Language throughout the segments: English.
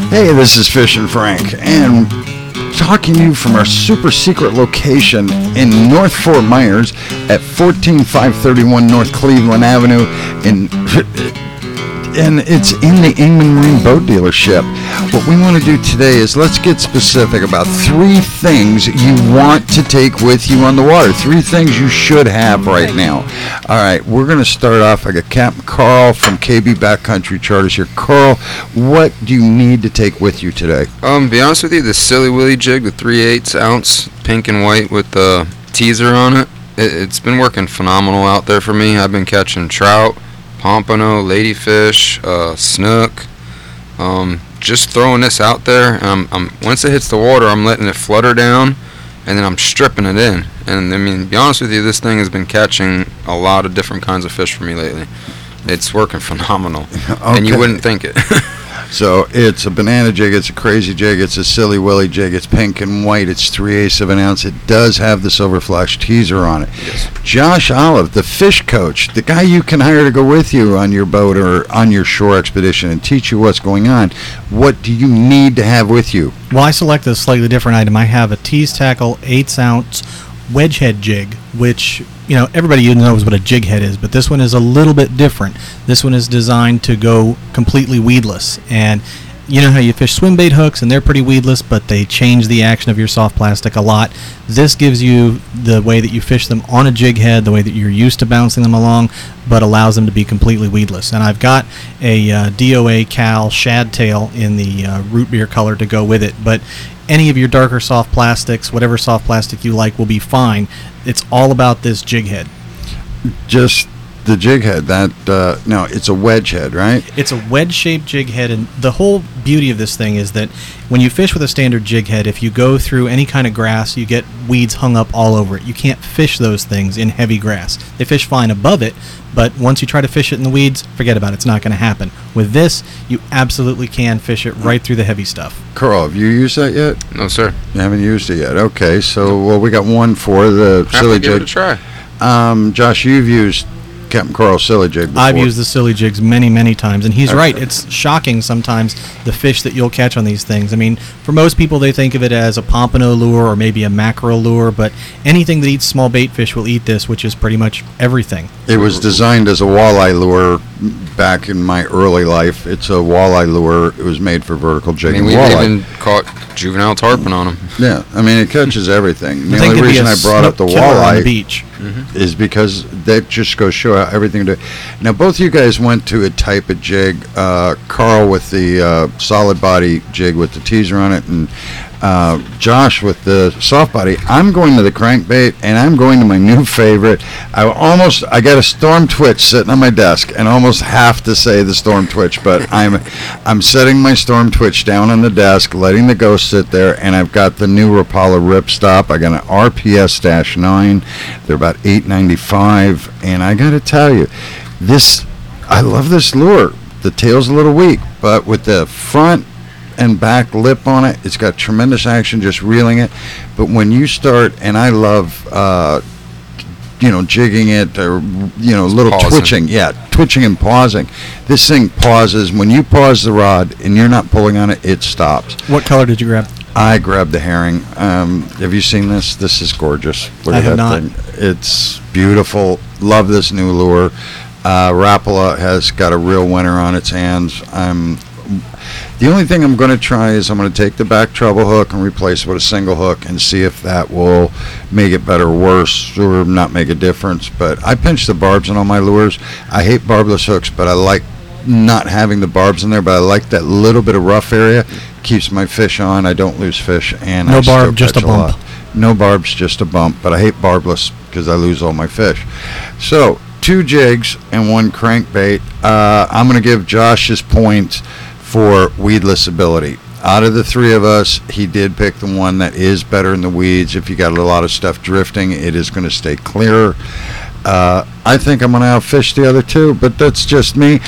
Hey, this is Fishin' Frank, and talking to you from our super secret location in North Fort Myers at 14531 North Cleveland Avenue and it's in the Ingman Marine Boat Dealership. What we want to do today is let's get specific about 3 things you want to take with you on the water. 3 things you should have right now. All right, we're going to start off. I got Captain Carl from KB Backcountry Charters here. Carl, what do you need to take with you today? Be honest with you, the Silly Willy jig, the 3/8 ounce pink and white with the teaser on it, it's been working phenomenal out there for me. I've been catching trout, pompano, ladyfish, snook. Just throwing this out there. Once it hits the water, I'm letting it flutter down, and then I'm stripping it in. And I mean, to be honest with you, this thing has been catching a lot of different kinds of fish for me lately. It's working phenomenal, and you wouldn't think it. So it's a banana jig, it's a crazy jig, it's a Silly Willy jig, it's pink and white, it's 3/8 of an ounce. It does have the Silver Flash teaser on it. Yes. Josh Olive, the fish coach, the guy you can hire to go with you on your boat or on your shore expedition and teach you what's going on. What do you need to have with you? Well, I selected a slightly different item. I have a Tease Tackle 1/8 ounce wedge head jig, which, you know, everybody knows what a jig head is, but this one is a little bit different. This one is designed to go completely weedless. And you know how you fish swim bait hooks and they're pretty weedless, but they change the action of your soft plastic a lot. This gives you the way that you fish them on a jig head, the way that you're used to bouncing them along, but allows them to be completely weedless. And I've got a DOA Cal shad tail in the root beer color to go with it, but any of your darker soft plastics, whatever soft plastic you like, will be fine. It's all about this jig head. Just the jig head, no, it's a wedge head, right? It's a wedge-shaped jig head, and the whole beauty of this thing is that when you fish with a standard jig head, if you go through any kind of grass, you get weeds hung up all over it. You can't fish those things in heavy grass. They fish fine above it, but once you try to fish it in the weeds, forget about it. It's not going to happen. With this, you absolutely can fish it right through the heavy stuff. Carl, have you used that yet? No, sir. You haven't used it yet. Okay, so well, we got one for the Silly give jig. it a try. Josh, you've used Captain Carl's Silly jig before. I've used the Silly jigs many, many times, and he's right. It's shocking sometimes the fish that you'll catch on these things. I mean, for most people, they think of it as a pompano lure or maybe a mackerel lure, but anything that eats small bait fish will eat this, which is pretty much everything. It was designed as a walleye lure back in my early life. It's a walleye lure. It was made for vertical jigging we've walleye. even caught juvenile tarpon on them. Yeah, I mean, it catches everything. The I think only it'd be reason a I brought up the snook killer on the walleye beach. is because that just goes show how everything to. Now, both you guys went to a type of jig. Carl with the solid body jig with the teaser on it, and Josh with the soft body. I'm going to the crankbait, and I'm going to my new favorite. I got a Storm Twitch sitting on my desk, and almost have to say the Storm Twitch, but I'm setting my Storm Twitch down on the desk, letting the ghost sit there, and I've got the new Rapala Ripstop. I got an RPS-9. They're about $8.95, and I got to tell you, I love this lure. The tail's a little weak, but with the front and back lip on it, it's got tremendous action just reeling it. But when you start, and I love jigging it, or little pausing. twitching and pausing. This thing pauses. When you pause the rod and you're not pulling on it, it stops. What color did you grab? I grabbed the herring. Have you seen this? This is gorgeous. Look I at have that not. thing. It's beautiful. Love this new lure. Rapala has got a real winner on its hands. The only thing I'm going to try is I'm going to take the back treble hook and replace it with a single hook and see if that will make it better or worse, or not make a difference. But I pinch the barbs in all my lures. I hate barbless hooks, but I like not having the barbs in there, but I like that little bit of rough area. Keeps my fish on. I don't lose fish, and No I still barb, just catch a bump. lot. No barbs, just a bump. But I hate barbless because I lose all my fish. So 2 jigs and 1 crankbait. I'm going to give Josh his points for weedless ability. Out of the 3 of us, he did pick the one that is better in the weeds. If you got a lot of stuff drifting, it is going to stay clearer. I think I'm going to outfish the other 2, but that's just me.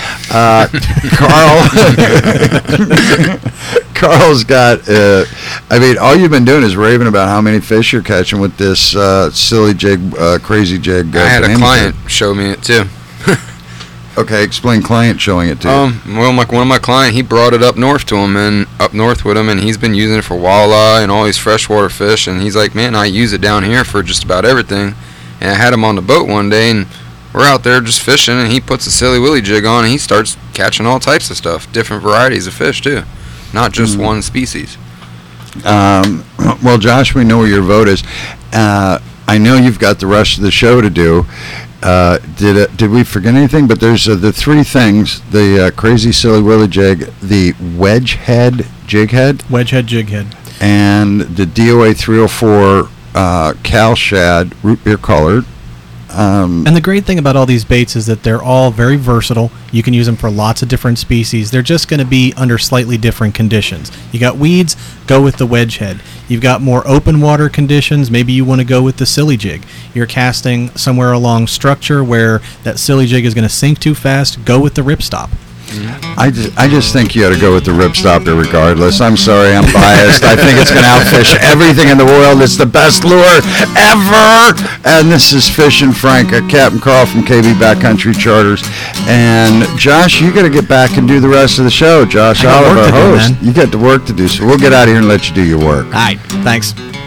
Carl's got, all you've been doing is raving about how many fish you're catching with this silly jig, crazy jig. I had a client show me it too. Okay, explain client showing it to you. Well, like one of my client, he brought it up north to him and up north with him, and he's been using it for walleye and all these freshwater fish. And he's like, man, I use it down here for just about everything. And I had him on the boat one day, and we're out there just fishing, and he puts a Silly Willy jig on, and he starts catching all types of stuff, different varieties of fish too, not just one species. Well, Josh, we know where your vote is. I know you've got the rest of the show to do. Did we forget anything? But there's the three things: the Crazy Silly Willy jig, the wedge head jig head, and the DOA 304 Cal Shad root beer colored. And the great thing about all these baits is that they're all very versatile. You can use them for lots of different species. They're just going to be under slightly different conditions. You got weeds, go with the wedge head. You've got more open water conditions, maybe you want to go with the silly jig. You're casting somewhere along structure where that silly jig is going to sink too fast, go with the ripstop. I just think you ought to go with the ripstopper regardless. I'm sorry, I'm biased. I think it's going to outfish everything in the world. It's the best lure ever. And this is Fishin' Frank, Captain Carl from KB Backcountry Charters. And Josh, you got to get back and do the rest of the show. Josh Oliver, host. You got the work to do, so we'll get out of here and let you do your work. All right, thanks.